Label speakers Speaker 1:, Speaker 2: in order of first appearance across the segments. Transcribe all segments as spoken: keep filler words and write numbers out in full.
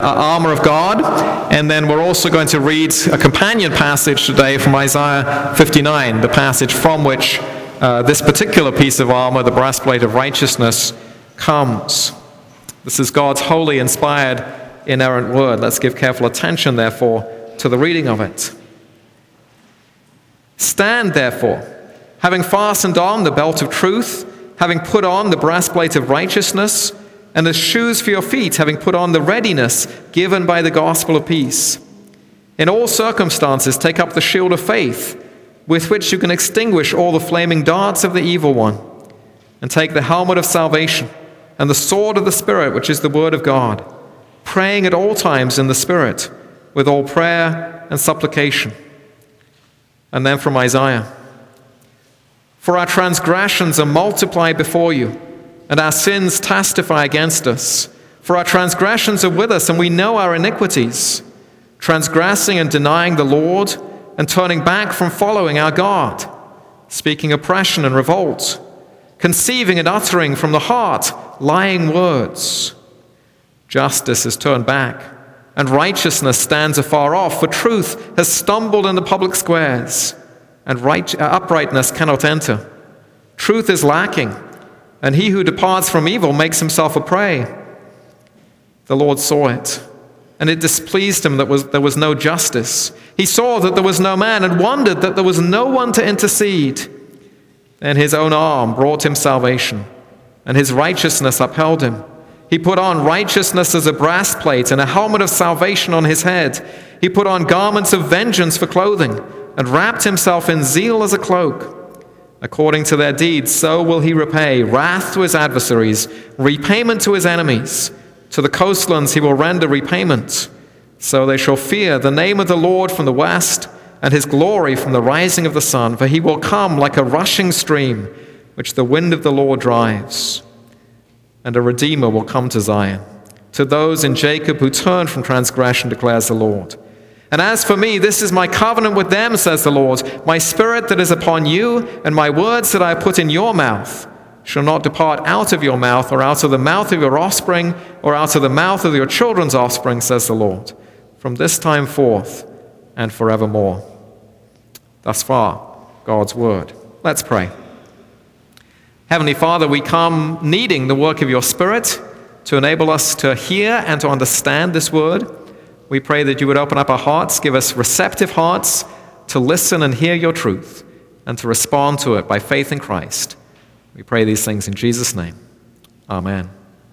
Speaker 1: armor of God, and then we're also going to read a companion passage today from Isaiah fifty-nine, the passage from which uh, this particular piece of armor, the breastplate of righteousness, comes. This is God's holy, inspired, inerrant word. Let's give careful attention, therefore, to the reading of it. Stand, therefore, having fastened on the belt of truth, having put on the breastplate of righteousness, and as shoes for your feet, having put on the readiness given by the gospel of peace. In all circumstances, take up the shield of faith, with which you can extinguish all the flaming darts of the evil one, and take the helmet of salvation, and the sword of the Spirit, which is the word of God, praying at all times in the Spirit, with all prayer and supplication. And then from Isaiah, for our transgressions are multiplied before you, and our sins testify against us. For our transgressions are with us, and we know our iniquities, transgressing and denying the Lord, and turning back from following our God, speaking oppression and revolt, conceiving and uttering from the heart lying words. Justice is turned back, and righteousness stands afar off, for truth has stumbled in the public squares, and right, uh, uprightness cannot enter. Truth is lacking, and he who departs from evil makes himself a prey. The Lord saw it, and it displeased him that was, there was no justice. He saw that there was no man, and wondered that there was no one to intercede. Then his own arm brought him salvation, and his righteousness upheld him. He put on righteousness as a breastplate, and a helmet of salvation on his head. He put on garments of vengeance for clothing, and wrapped himself in zeal as a cloak. According to their deeds, so will he repay wrath to his adversaries, repayment to his enemies. To the coastlands he will render repayment. So they shall fear the name of the Lord from the west, and his glory from the rising of the sun. For he will come like a rushing stream, which the wind of the Lord drives. And a Redeemer will come to Zion, to those in Jacob who turn from transgression, declares the Lord. And as for me, this is my covenant with them, says the Lord. My spirit that is upon you, and my words that I put in your mouth, shall not depart out of your mouth, or out of the mouth of your offspring, or out of the mouth of your children's offspring, says the Lord, from this time forth and forevermore. Thus far, God's word. Let's pray. Heavenly Father, we come needing the work of your Spirit to enable us to hear and to understand this word. We pray that you would open up our hearts, give us receptive hearts to listen and hear your truth, and to respond to it by faith in Christ. We pray these things in Jesus' name. Amen.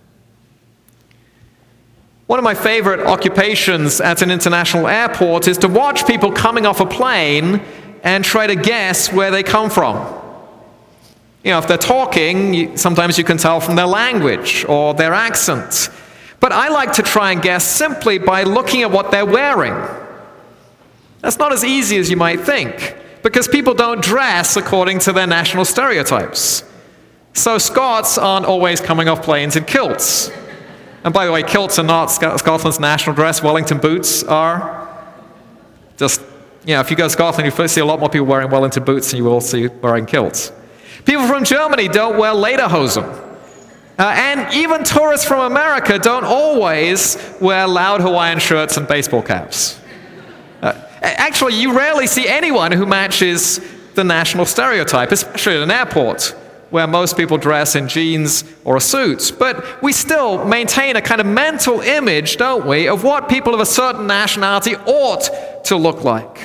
Speaker 1: One of my favorite occupations at an international airport is to watch people coming off a plane and try to guess where they come from. You know, if they're talking, you, sometimes you can tell from their language or their accent. But I like to try and guess simply by looking at what they're wearing. That's not as easy as you might think, because people don't dress according to their national stereotypes. So Scots aren't always coming off planes in kilts. And by the way, kilts are not Scotland's national dress. Wellington boots are. Just, you know, if you go to Scotland, you first see a lot more people wearing Wellington boots than you will see wearing kilts. People from Germany don't wear lederhosen. Uh, and even tourists from America don't always wear loud Hawaiian shirts and baseball caps. Uh, actually, you rarely see anyone who matches the national stereotype, especially at an airport, where most people dress in jeans or a suit. But we still maintain a kind of mental image, don't we, of what people of a certain nationality ought to look like.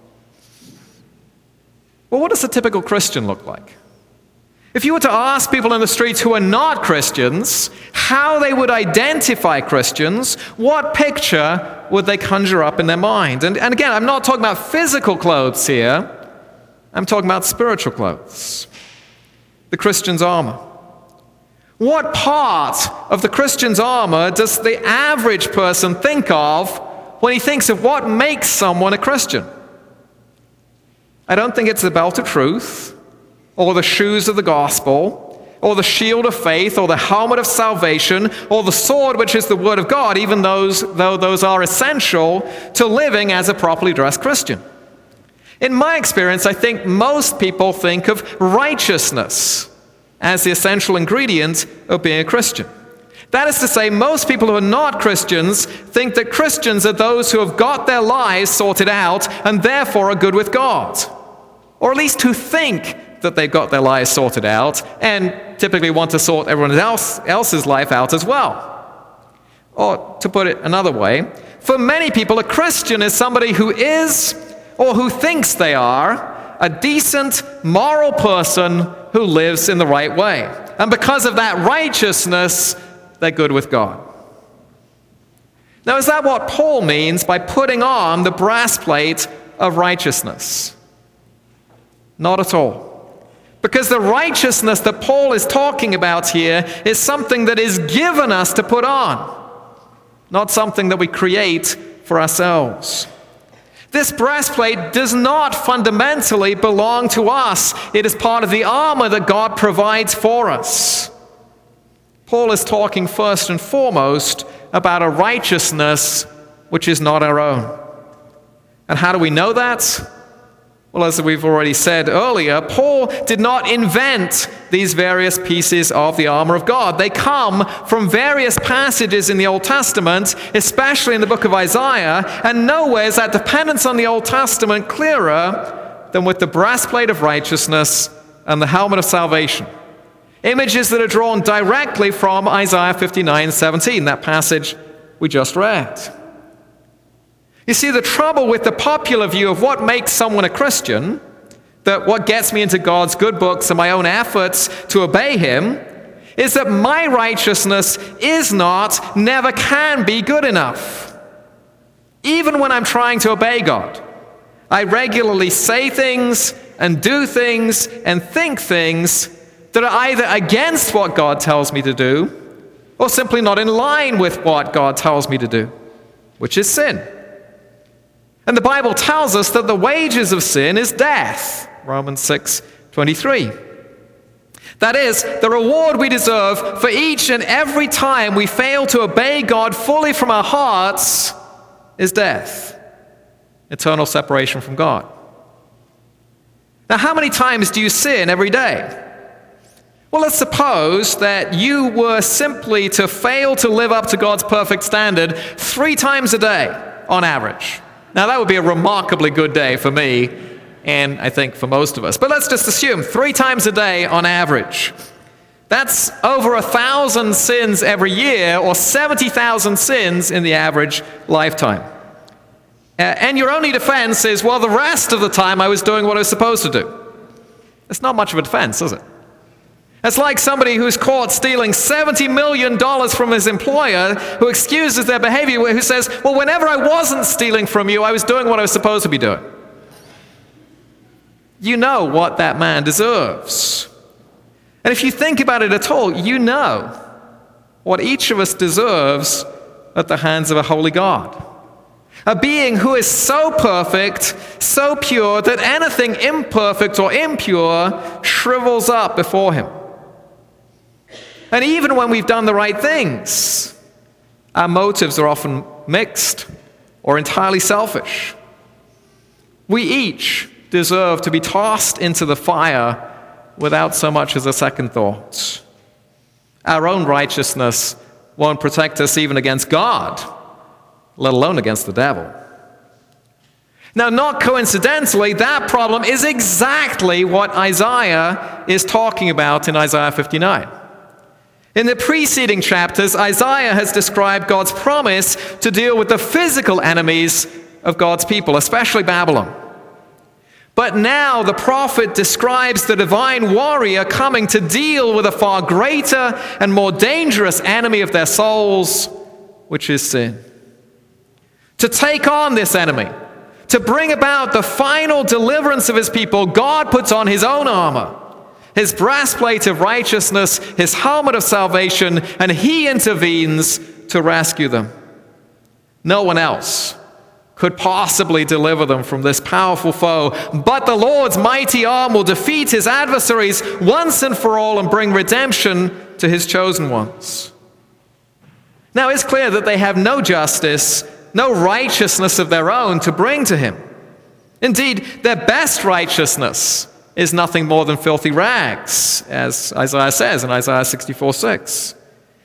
Speaker 1: Well, what does a typical Christian look like? If you were to ask people in the streets who are not Christians how they would identify Christians, what picture would they conjure up in their mind? And, and again, I'm not talking about physical clothes here. I'm talking about spiritual clothes. The Christian's armor. What part of the Christian's armor does the average person think of when he thinks of what makes someone a Christian? I don't think it's the belt of truth, or the shoes of the gospel, or the shield of faith, or the helmet of salvation, or the sword, which is the word of God, even those, though those are essential to living as a properly dressed Christian. In my experience, I think most people think of righteousness as the essential ingredient of being a Christian. That is to say, most people who are not Christians think that Christians are those who have got their lives sorted out and therefore are good with God. Or at least who think that they've got their lives sorted out and typically want to sort everyone else, else's life out as well. Or to put it another way, for many people, a Christian is somebody who is, or who thinks they are, a decent, moral person who lives in the right way. And because of that righteousness, they're good with God. Now, is that what Paul means by putting on the breastplate of righteousness? Not at all. Because the righteousness that Paul is talking about here is something that is given us to put on, not something that we create for ourselves. This breastplate does not fundamentally belong to us. It is part of the armor that God provides for us. Paul is talking first and foremost about a righteousness which is not our own. And how do we know that? Well, as we've already said earlier, Paul did not invent these various pieces of the armor of God. They come from various passages in the Old Testament, especially in the book of Isaiah, and nowhere is that dependence on the Old Testament clearer than with the breastplate of righteousness and the helmet of salvation. Images that are drawn directly from Isaiah fifty-nine seventeen, that passage we just read. You see, the trouble with the popular view of what makes someone a Christian, that what gets me into God's good books and my own efforts to obey Him, is that my righteousness is not, never can be good enough. Even when I'm trying to obey God, I regularly say things and do things and think things that are either against what God tells me to do or simply not in line with what God tells me to do, which is sin. And the Bible tells us that the wages of sin is death, Romans six twenty-three. That is, the reward we deserve for each and every time we fail to obey God fully from our hearts is death, eternal separation from God. Now, how many times do you sin every day? Well, let's suppose that you were simply to fail to live up to God's perfect standard three times a day on average. Now, that would be a remarkably good day for me, and I think for most of us. But let's just assume three times a day on average. That's over a thousand sins every year, or seventy thousand sins in the average lifetime. Uh, and your only defense is, well, the rest of the time I was doing what I was supposed to do. It's not much of a defense, is it? It's like somebody who's caught stealing seventy million dollars from his employer, who excuses their behavior, who says, well, whenever I wasn't stealing from you, I was doing what I was supposed to be doing. You know what that man deserves. And if you think about it at all, you know what each of us deserves at the hands of a holy God. A being who is so perfect, so pure, that anything imperfect or impure shrivels up before him. And even when we've done the right things, our motives are often mixed or entirely selfish. We each deserve to be tossed into the fire without so much as a second thought. Our own righteousness won't protect us even against God, let alone against the devil. Now, not coincidentally, that problem is exactly what Isaiah is talking about in Isaiah fifty-nine. In the preceding chapters, Isaiah has described God's promise to deal with the physical enemies of God's people, especially Babylon. But now the prophet describes the divine warrior coming to deal with a far greater and more dangerous enemy of their souls, which is sin. To take on this enemy, to bring about the final deliverance of his people, God puts on his own armor, his breastplate of righteousness, his helmet of salvation, and he intervenes to rescue them. No one else could possibly deliver them from this powerful foe, but the Lord's mighty arm will defeat his adversaries once and for all and bring redemption to his chosen ones. Now, it's clear that they have no justice, no righteousness of their own to bring to him. Indeed, their best righteousness is nothing more than filthy rags, as Isaiah says in Isaiah sixty-four six.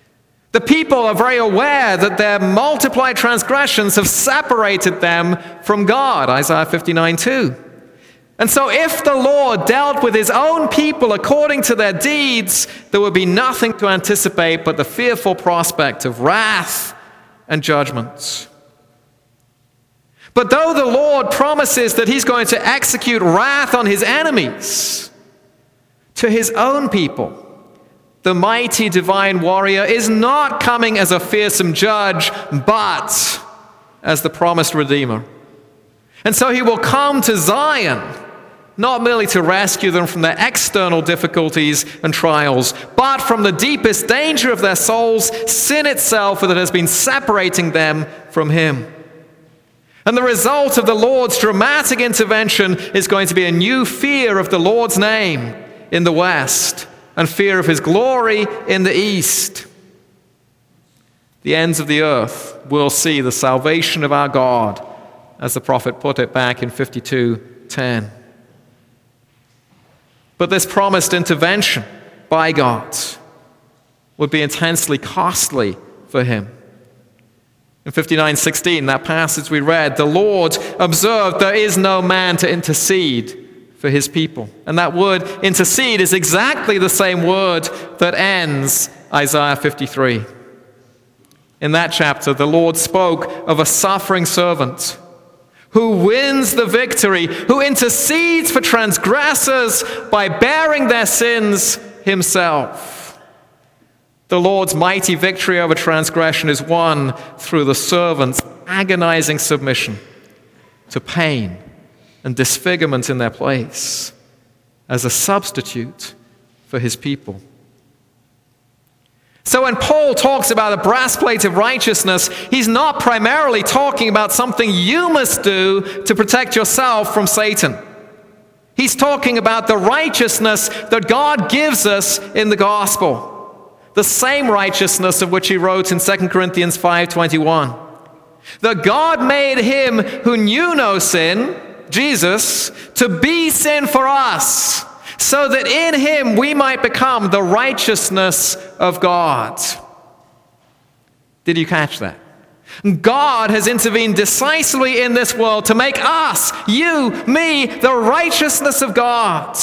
Speaker 1: The people are very aware that their multiplied transgressions have separated them from God, Isaiah fifty-nine two. And so if the Lord dealt with his own people according to their deeds, there would be nothing to anticipate but the fearful prospect of wrath and judgment. But though the Lord promises that he's going to execute wrath on his enemies, to his own people, the mighty divine warrior is not coming as a fearsome judge, but as the promised Redeemer. And so he will come to Zion, not merely to rescue them from their external difficulties and trials, but from the deepest danger of their souls, sin itself that has been separating them from him. And the result of the Lord's dramatic intervention is going to be a new fear of the Lord's name in the west and fear of his glory in the east. The ends of the earth will see the salvation of our God, as the prophet put it back in fifty-two ten. But this promised intervention by God would be intensely costly for him. In fifty-nine sixteen, that passage we read, the Lord observed there is no man to intercede for his people. And that word intercede is exactly the same word that ends Isaiah fifty-three. In that chapter, the Lord spoke of a suffering servant who wins the victory, who intercedes for transgressors by bearing their sins himself. The Lord's mighty victory over transgression is won through the servant's agonizing submission to pain and disfigurement in their place as a substitute for his people. So when Paul talks about a breastplate of righteousness, he's not primarily talking about something you must do to protect yourself from Satan. He's talking about the righteousness that God gives us in the gospel. The same righteousness of which he wrote in Second Corinthians five twenty-one. That God made him who knew no sin, Jesus, to be sin for us, so that in him we might become the righteousness of God. Did you catch that? God has intervened decisively in this world to make us, you, me, the righteousness of God.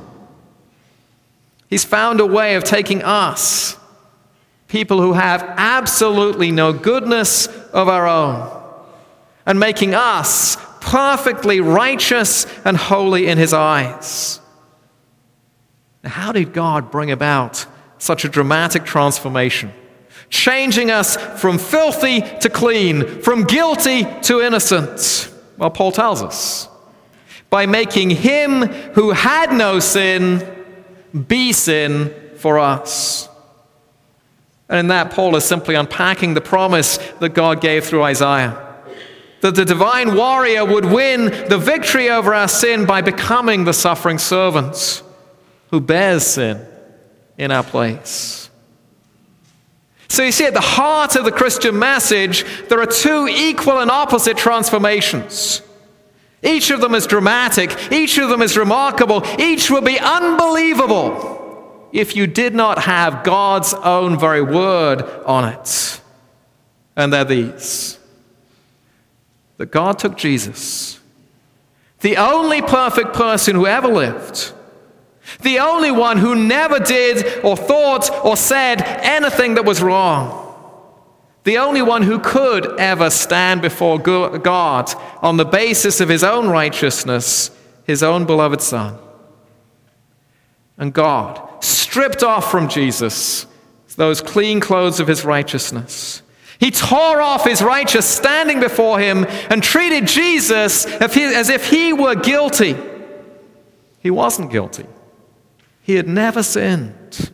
Speaker 1: He's found a way of taking us, people who have absolutely no goodness of our own, and making us perfectly righteous and holy in his eyes. Now, how did God bring about such a dramatic transformation, changing us from filthy to clean, from guilty to innocent? Well, Paul tells us, by making him who had no sin be sin for us. And in that, Paul is simply unpacking the promise that God gave through Isaiah, that the divine warrior would win the victory over our sin by becoming the suffering servant who bears sin in our place. So you see, at the heart of the Christian message, there are two equal and opposite transformations. Each of them is dramatic. Each of them is remarkable. Each will be unbelievable if you did not have God's own very word on it. And they're these: that God took Jesus, the only perfect person who ever lived, the only one who never did or thought or said anything that was wrong, the only one who could ever stand before God on the basis of his own righteousness, his own beloved Son. And God stripped off from Jesus those clean clothes of his righteousness. He tore off his righteous standing before him and treated Jesus as if he were guilty. He wasn't guilty. He had never sinned.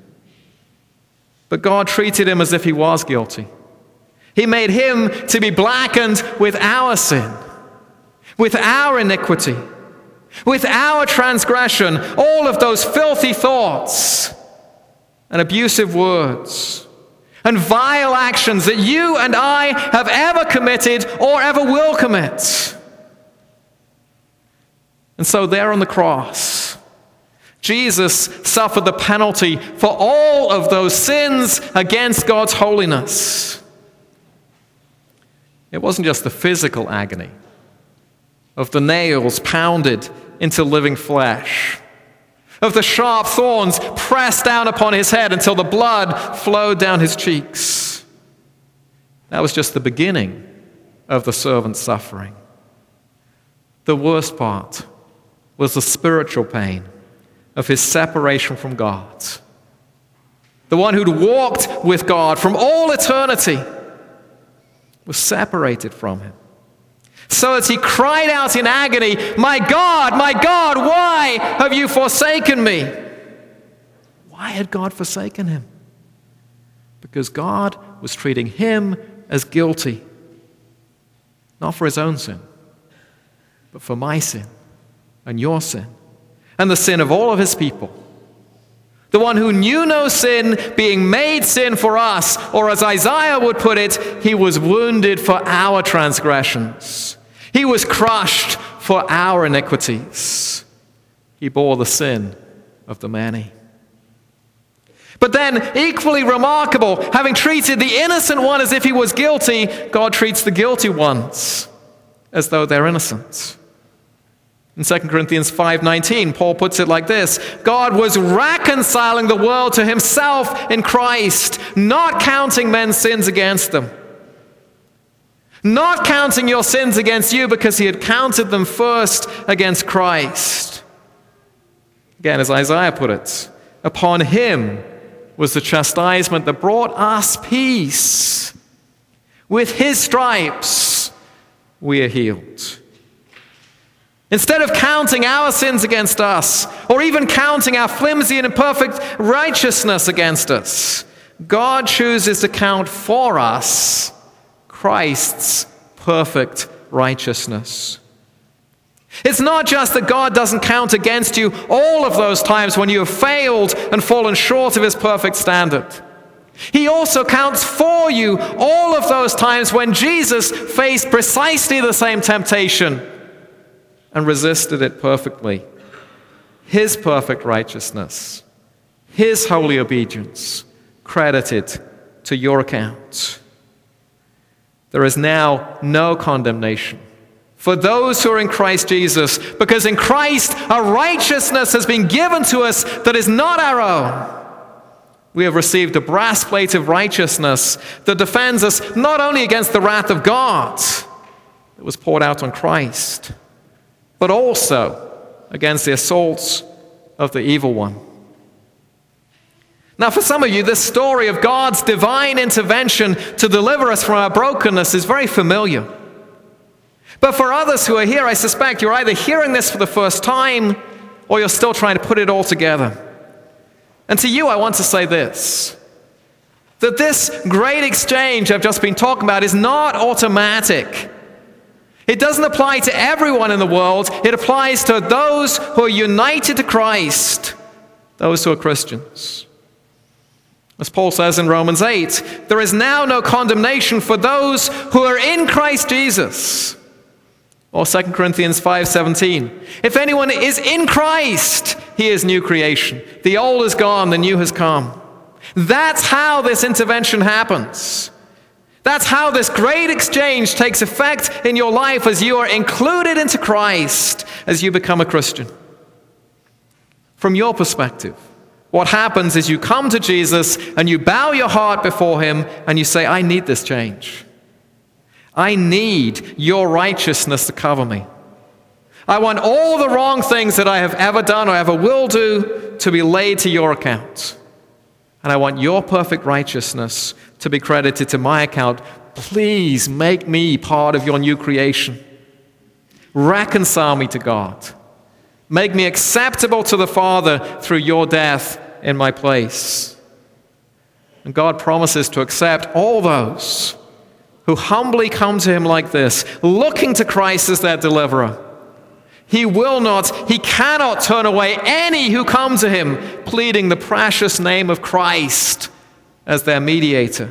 Speaker 1: But God treated him as if he was guilty. He made him to be blackened with our sin, with our iniquity, with our transgression, all of those filthy thoughts and abusive words and vile actions that you and I have ever committed or ever will commit. And so there on the cross, Jesus suffered the penalty for all of those sins against God's holiness. It wasn't just the physical agony of the nails pounded into living flesh, of the sharp thorns pressed down upon his head until the blood flowed down his cheeks. That was just the beginning of the servant's suffering. The worst part was the spiritual pain of his separation from God. The one who'd walked with God from all eternity was separated from him, so that he cried out in agony, "My God, my God, why have you forsaken me?" Why had God forsaken him? Because God was treating him as guilty, not for his own sin, but for my sin and your sin and the sin of all of his people. The one who knew no sin being made sin for us, or as Isaiah would put it, he was wounded for our transgressions. He was crushed for our iniquities. He bore the sin of the many. But then, equally remarkable, having treated the innocent one as if he was guilty, God treats the guilty ones as though they're innocent. In Second Corinthians five nineteen, Paul puts it like this: God was reconciling the world to himself in Christ, not counting men's sins against them. Not counting your sins against you, because he had counted them first against Christ. Again, as Isaiah put it, upon him was the chastisement that brought us peace. With his stripes we are healed. Instead of counting our sins against us, or even counting our flimsy and imperfect righteousness against us, God chooses to count for us Christ's perfect righteousness. It's not just that God doesn't count against you all of those times when you have failed and fallen short of his perfect standard. He also counts for you all of those times when Jesus faced precisely the same temptation and resisted it perfectly. His perfect righteousness, his holy obedience, credited to your account. There is now no condemnation for those who are in Christ Jesus, because in Christ a righteousness has been given to us that is not our own. We have received a breastplate of righteousness that defends us not only against the wrath of God that was poured out on Christ, but also against the assaults of the evil one. Now, for some of you, this story of God's divine intervention to deliver us from our brokenness is very familiar. But for others who are here, I suspect you're either hearing this for the first time or you're still trying to put it all together. And to you, I want to say this, that this great exchange I've just been talking about is not automatic. It doesn't apply to everyone in the world. It applies to those who are united to Christ, those who are Christians. As Paul says in Romans eight, there is now no condemnation for those who are in Christ Jesus. Or Second Corinthians five seventeen, if anyone is in Christ, he is new creation. The old is gone, the new has come. That's how this intervention happens. That's how this great exchange takes effect in your life as you are included into Christ, as you become a Christian. From your perspective, what happens is you come to Jesus and you bow your heart before him and you say, I need this change. I need your righteousness to cover me. I want all the wrong things that I have ever done or ever will do to be laid to your account. And I want your perfect righteousness to be credited to my account. Please make me part of your new creation. Reconcile me to God. Make me acceptable to the Father through your death in my place. And God promises to accept all those who humbly come to him like this, looking to Christ as their deliverer. He will not, he cannot turn away any who come to him, pleading the precious name of Christ as their mediator.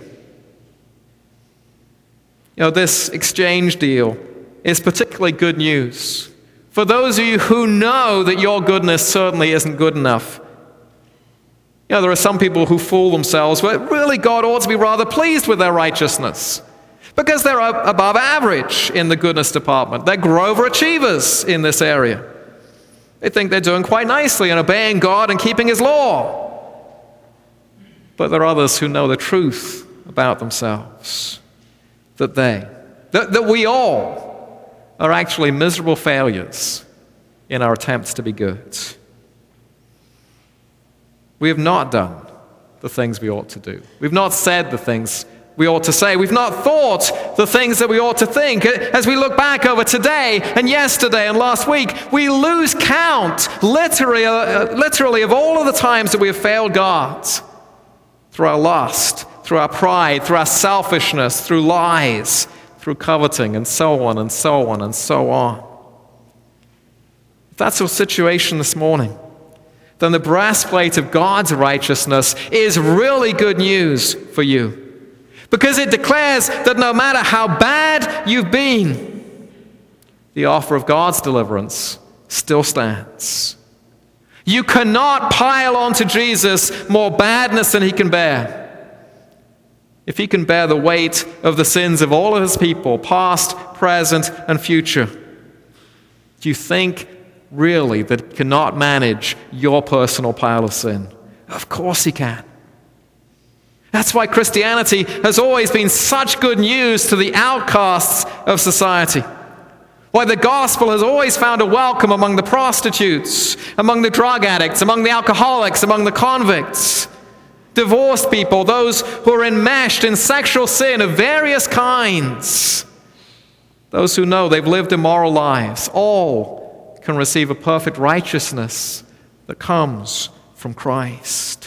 Speaker 1: You know, this exchange deal is particularly good news For those of you who know that your goodness certainly isn't good enough. You know, there are some people who fool themselves, but really God ought to be rather pleased with their righteousness because they're above average in the goodness department. They're Grover achievers in this area. They think they're doing quite nicely and obeying God and keeping His law. But there are others who know the truth about themselves, that they, that, that we all are actually miserable failures in our attempts to be good. We have not done the things we ought to do. We've not said the things we ought to say. We've not thought the things that we ought to think. As we look back over today and yesterday and last week, we lose count, literally, uh, literally of all of the times that we have failed God through our lust, through our pride, through our selfishness, through lies, through coveting, and so on and so on and so on. If that's your situation this morning, then the breastplate of God's righteousness is really good news for you. Because it declares that no matter how bad you've been, the offer of God's deliverance still stands. You cannot pile onto Jesus more badness than He can bear. If He can bear the weight of the sins of all of His people, past, present, and future, do you think really that He cannot manage your personal pile of sin? Of course He can. That's why Christianity has always been such good news to the outcasts of society. Why the gospel has always found a welcome among the prostitutes, among the drug addicts, among the alcoholics, among the convicts, divorced people, those who are enmeshed in sexual sin of various kinds, those who know they've lived immoral lives. All can receive a perfect righteousness that comes from Christ,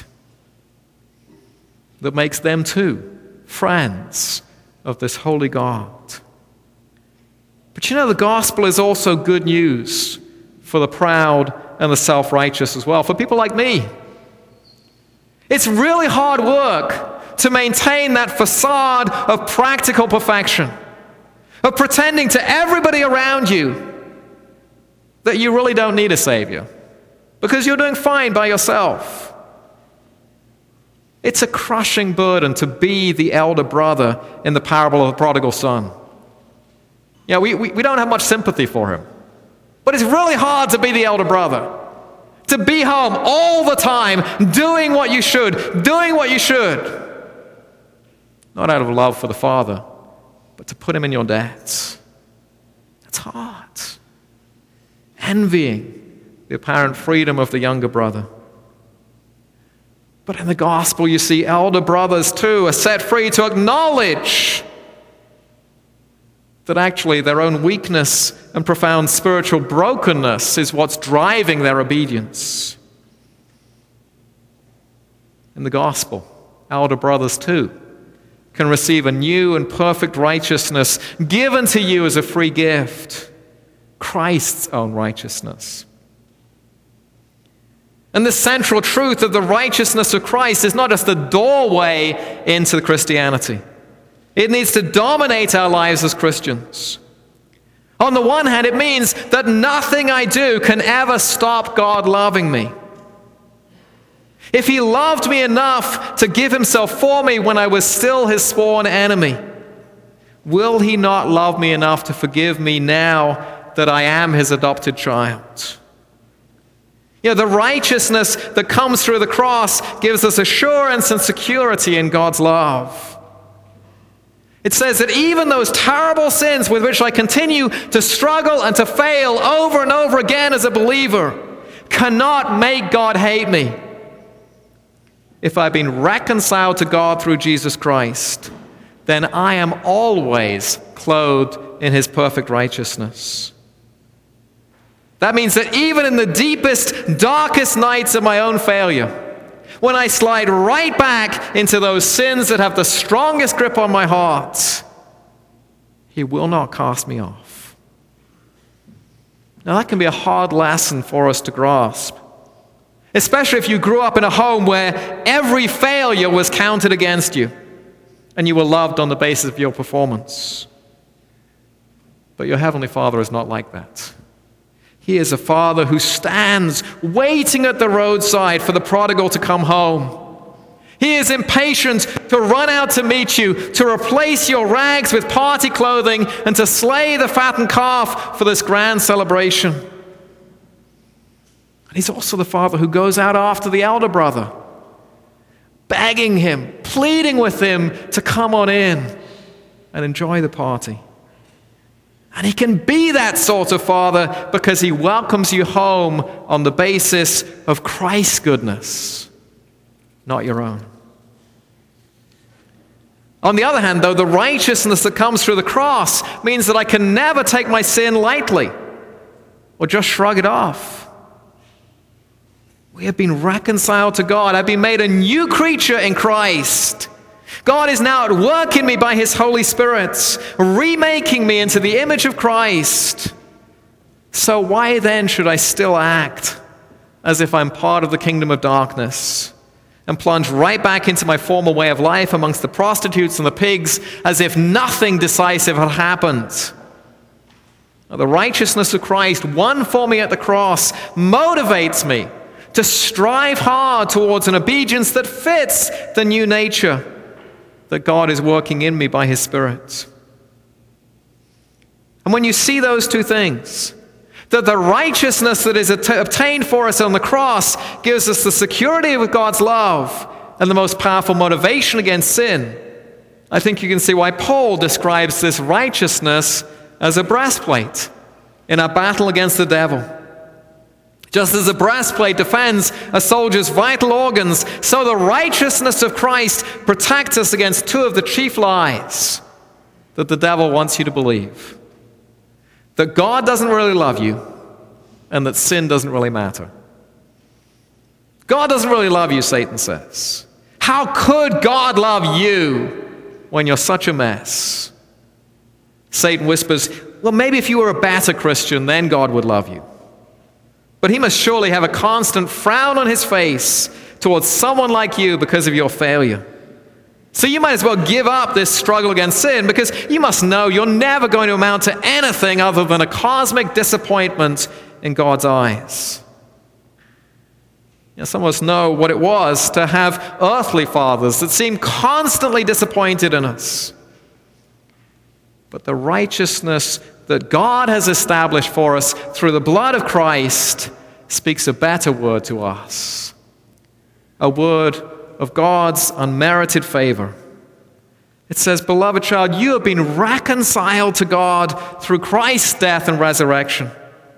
Speaker 1: that makes them too friends of this holy God. But you know, the gospel is also good news for the proud and the self-righteous as well, for people like me. It's really hard work to maintain that facade of practical perfection, of pretending to everybody around you that you really don't need a Savior because you're doing fine by yourself. It's a crushing burden to be the elder brother in the parable of the prodigal son. Yeah, we, we, we don't have much sympathy for him. But it's really hard to be the elder brother. To be home all the time, doing what you should, doing what you should. Not out of love for the Father, but to put Him in your debts. That's hard. Envying the apparent freedom of the younger brother. But in the gospel, you see elder brothers too are set free to acknowledge that actually their own weakness and profound spiritual brokenness is what's driving their obedience. In the gospel, elder brothers too can receive a new and perfect righteousness given to you as a free gift, Christ's own righteousness. And the central truth of the righteousness of Christ is not just the doorway into Christianity. It needs to dominate our lives as Christians. On the one hand, it means that nothing I do can ever stop God loving me. If He loved me enough to give Himself for me when I was still His sworn enemy, will He not love me enough to forgive me now that I am His adopted child? You know, the righteousness that comes through the cross gives us assurance and security in God's love. It says that even those terrible sins with which I continue to struggle and to fail over and over again as a believer cannot make God hate me. If I've been reconciled to God through Jesus Christ, then I am always clothed in His perfect righteousness. That means that even in the deepest, darkest nights of my own failure, when I slide right back into those sins that have the strongest grip on my heart, He will not cast me off. Now that can be a hard lesson for us to grasp, especially if you grew up in a home where every failure was counted against you and you were loved on the basis of your performance. But your Heavenly Father is not like that. He is a father who stands waiting at the roadside for the prodigal to come home. He is impatient to run out to meet you, to replace your rags with party clothing, and to slay the fattened calf for this grand celebration. And he's also the father who goes out after the elder brother, begging him, pleading with him to come on in and enjoy the party. And he can be that sort of father because he welcomes you home on the basis of Christ's goodness, not your own. On the other hand, though, the righteousness that comes through the cross means that I can never take my sin lightly or just shrug it off. We have been reconciled to God. I've been made a new creature in Christ. God is now at work in me by his Holy Spirit, remaking me into the image of Christ. So why then should I still act as if I'm part of the kingdom of darkness and plunge right back into my former way of life amongst the prostitutes and the pigs as if nothing decisive had happened? The righteousness of Christ, won for me at the cross, motivates me to strive hard towards an obedience that fits the new nature that God is working in me by his Spirit. And when you see those two things, that the righteousness that is att- obtained for us on the cross gives us the security of God's love and the most powerful motivation against sin, I think you can see why Paul describes this righteousness as a breastplate in our battle against the devil. Just as a breastplate defends a soldier's vital organs, so the righteousness of Christ protects us against two of the chief lies that the devil wants you to believe: that God doesn't really love you, and that sin doesn't really matter. God doesn't really love you, Satan says. How could God love you when you're such a mess? Satan whispers, well, maybe if you were a better Christian, then God would love you. But he must surely have a constant frown on his face towards someone like you because of your failure. So you might as well give up this struggle against sin, because you must know you're never going to amount to anything other than a cosmic disappointment in God's eyes. You know, some of us know what it was to have earthly fathers that seemed constantly disappointed in us. But the righteousness that God has established for us through the blood of Christ speaks a better word to us. A word of God's unmerited favor. It says, beloved child, you have been reconciled to God through Christ's death and resurrection.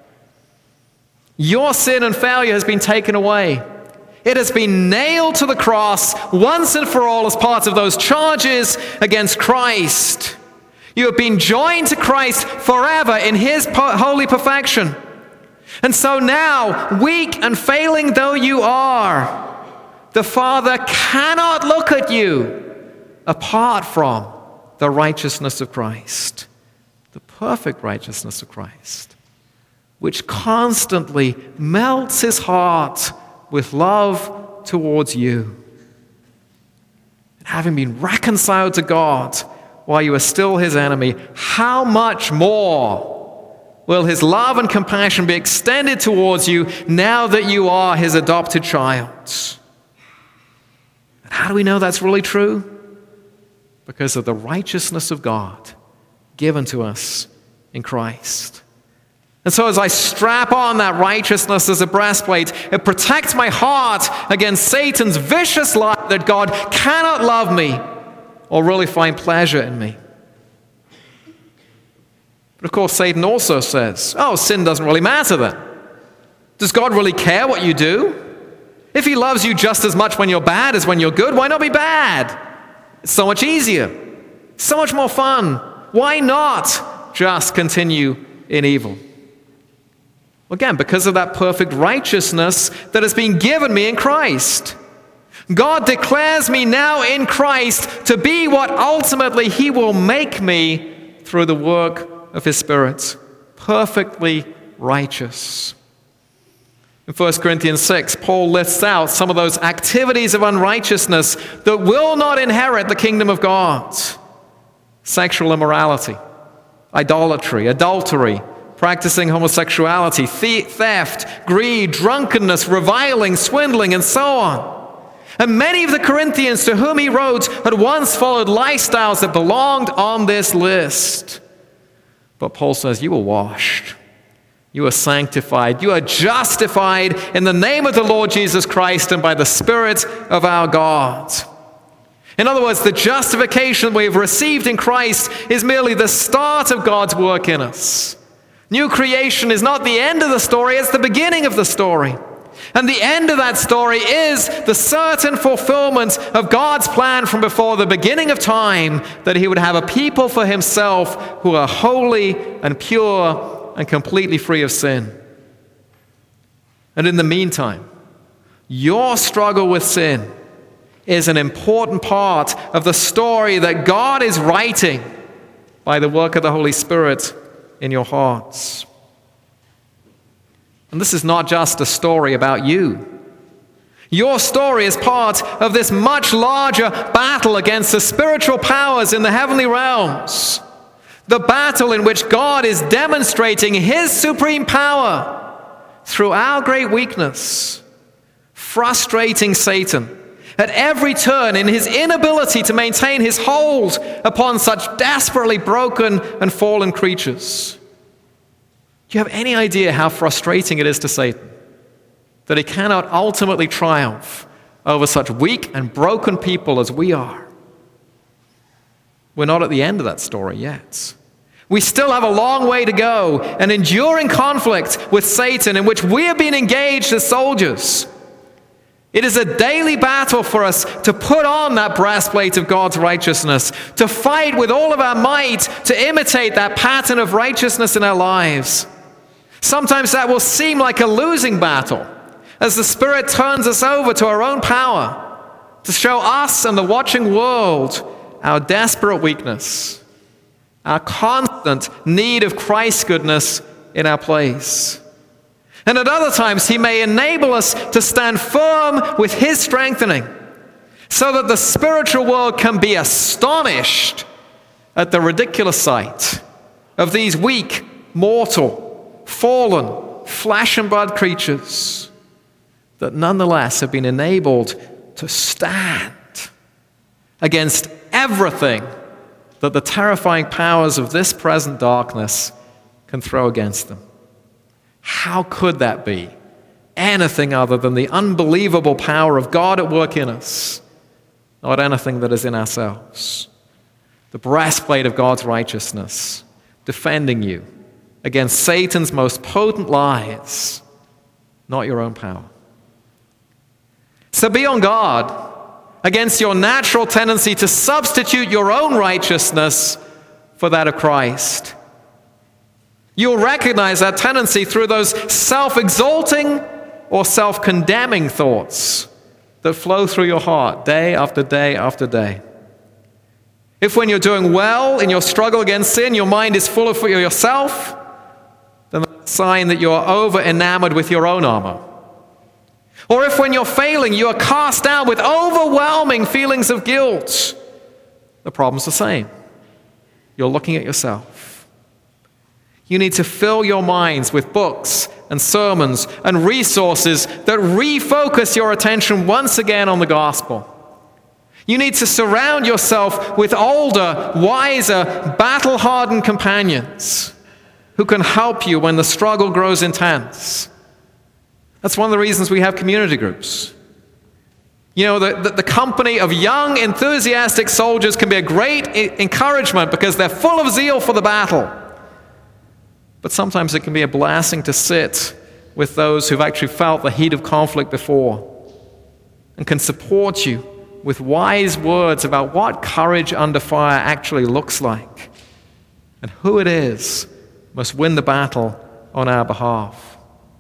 Speaker 1: Your sin and failure has been taken away. It has been nailed to the cross once and for all as part of those charges against Christ. You have been joined to Christ forever in his holy perfection. And so now, weak and failing though you are, the Father cannot look at you apart from the righteousness of Christ, the perfect righteousness of Christ, which constantly melts his heart with love towards you. And having been reconciled to God while you are still his enemy, how much more will his love and compassion be extended towards you now that you are his adopted child? And how do we know that's really true? Because of the righteousness of God given to us in Christ. And so as I strap on that righteousness as a breastplate, it protects my heart against Satan's vicious lie that God cannot love me or really find pleasure in me. But of course, Satan also says, oh, sin doesn't really matter then. Does God really care what you do? If he loves you just as much when you're bad as when you're good, why not be bad? It's so much easier, so much more fun. Why not just continue in evil? Again, because of that perfect righteousness that has been given me in Christ. God declares me now in Christ to be what ultimately he will make me through the work of his Spirit, perfectly righteous. In First Corinthians six, Paul lists out some of those activities of unrighteousness that will not inherit the kingdom of God. Sexual immorality, idolatry, adultery, practicing homosexuality, the- theft, greed, drunkenness, reviling, swindling, and so on. And many of the Corinthians to whom he wrote had once followed lifestyles that belonged on this list. But Paul says, you are washed. You are sanctified. You are justified in the name of the Lord Jesus Christ and by the Spirit of our God. In other words, the justification we've received in Christ is merely the start of God's work in us. New creation is not the end of the story, it's the beginning of the story. And the end of that story is the certain fulfillment of God's plan from before the beginning of time, that he would have a people for himself who are holy and pure and completely free of sin. And in the meantime, your struggle with sin is an important part of the story that God is writing by the work of the Holy Spirit in your hearts. And this is not just a story about you. Your story is part of this much larger battle against the spiritual powers in the heavenly realms. The battle in which God is demonstrating his supreme power through our great weakness, frustrating Satan at every turn in his inability to maintain his hold upon such desperately broken and fallen creatures. Do you have any idea how frustrating it is to Satan that he cannot ultimately triumph over such weak and broken people as we are? We're not at the end of that story yet. We still have a long way to go, an enduring conflict with Satan in which we have been engaged as soldiers. It is a daily battle for us to put on that breastplate of God's righteousness, to fight with all of our might to imitate that pattern of righteousness in our lives. Sometimes that will seem like a losing battle as the Spirit turns us over to our own power to show us and the watching world our desperate weakness, our constant need of Christ's goodness in our place. And at other times, he may enable us to stand firm with his strengthening so that the spiritual world can be astonished at the ridiculous sight of these weak, mortal, fallen, flesh and blood creatures that nonetheless have been enabled to stand against everything that the terrifying powers of this present darkness can throw against them. How could that be anything other than the unbelievable power of God at work in us, not anything that is in ourselves? The breastplate of God's righteousness defending you against Satan's most potent lies, not your own power. So be on guard against your natural tendency to substitute your own righteousness for that of Christ. You'll recognize that tendency through those self-exalting or self-condemning thoughts that flow through your heart day after day after day. If when you're doing well in your struggle against sin, your mind is full of yourself, then that's a sign that you're over-enamored with your own armor. Or if when you're failing, you are cast down with overwhelming feelings of guilt, the problem's the same. You're looking at yourself. You need to fill your minds with books and sermons and resources that refocus your attention once again on the gospel. You need to surround yourself with older, wiser, battle-hardened companions who can help you when the struggle grows intense. That's one of the reasons we have community groups. You know, the, the, the company of young, enthusiastic soldiers can be a great encouragement because they're full of zeal for the battle. But sometimes it can be a blessing to sit with those who've actually felt the heat of conflict before and can support you with wise words about what courage under fire actually looks like and who it is must win the battle on our behalf.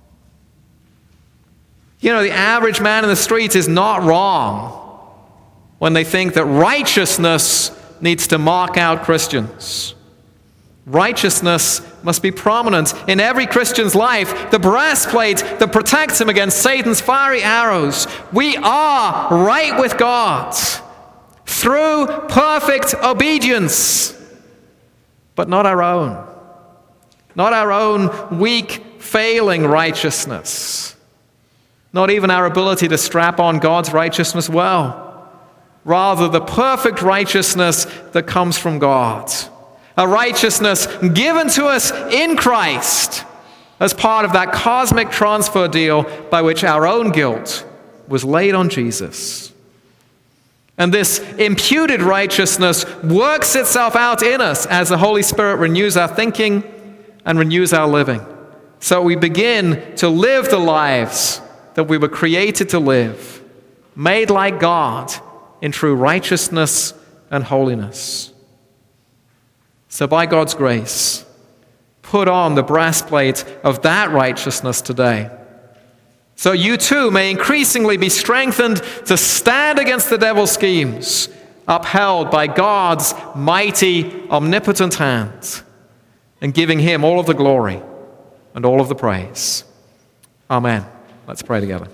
Speaker 1: You know, the average man in the streets is not wrong when they think that righteousness needs to mark out Christians. Righteousness must be prominent in every Christian's life, the breastplate that protects him against Satan's fiery arrows. We are right with God through perfect obedience, but not our own. Not our own weak, failing righteousness. Not even our ability to strap on God's righteousness well. Rather, the perfect righteousness that comes from God. A righteousness given to us in Christ as part of that cosmic transfer deal by which our own guilt was laid on Jesus. And this imputed righteousness works itself out in us as the Holy Spirit renews our thinking and renews our living. So we begin to live the lives that we were created to live, made like God in true righteousness and holiness. So by God's grace, put on the breastplate of that righteousness today, so you too may increasingly be strengthened to stand against the devil's schemes, upheld by God's mighty, omnipotent hand, and giving him all of the glory and all of the praise. Amen. Let's pray together.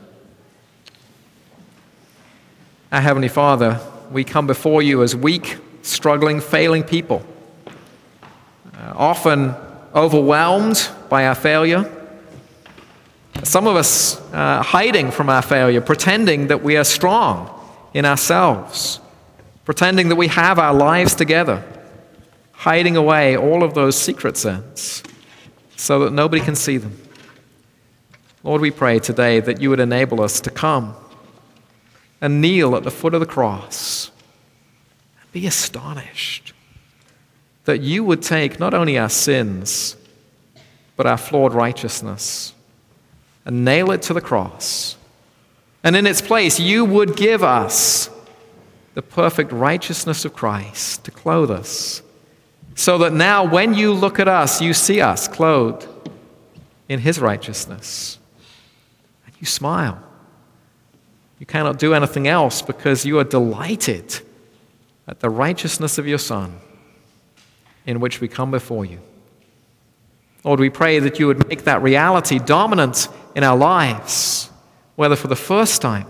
Speaker 1: Our Heavenly Father, we come before you as weak, struggling, failing people, uh, often overwhelmed by our failure. Some of us uh, hiding from our failure, pretending that we are strong in ourselves, pretending that we have our lives together, hiding away all of those secret sins so that nobody can see them. Lord, we pray today that you would enable us to come and kneel at the foot of the cross and be astonished that you would take not only our sins, but our flawed righteousness and nail it to the cross. And in its place, you would give us the perfect righteousness of Christ to clothe us, so that now when you look at us, you see us clothed in his righteousness. And you smile. You cannot do anything else because you are delighted at the righteousness of your Son, in which we come before you. Lord, we pray that you would make that reality dominant in our lives, whether for the first time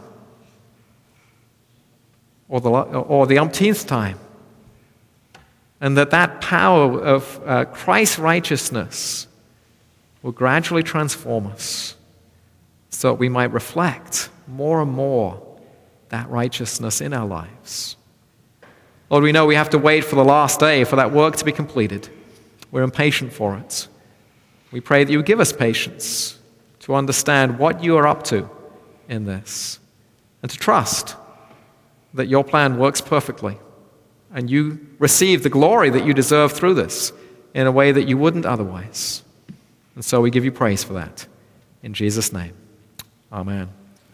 Speaker 1: or the, or the umpteenth time, and that that power of uh, Christ's righteousness will gradually transform us so that we might reflect more and more that righteousness in our lives. Lord, we know we have to wait for the last day for that work to be completed. We're impatient for it. We pray that you would give us patience to understand what you are up to in this, and to trust that your plan works perfectly and you receive the glory that you deserve through this in a way that you wouldn't otherwise. And so we give you praise for that. In Jesus' name, amen.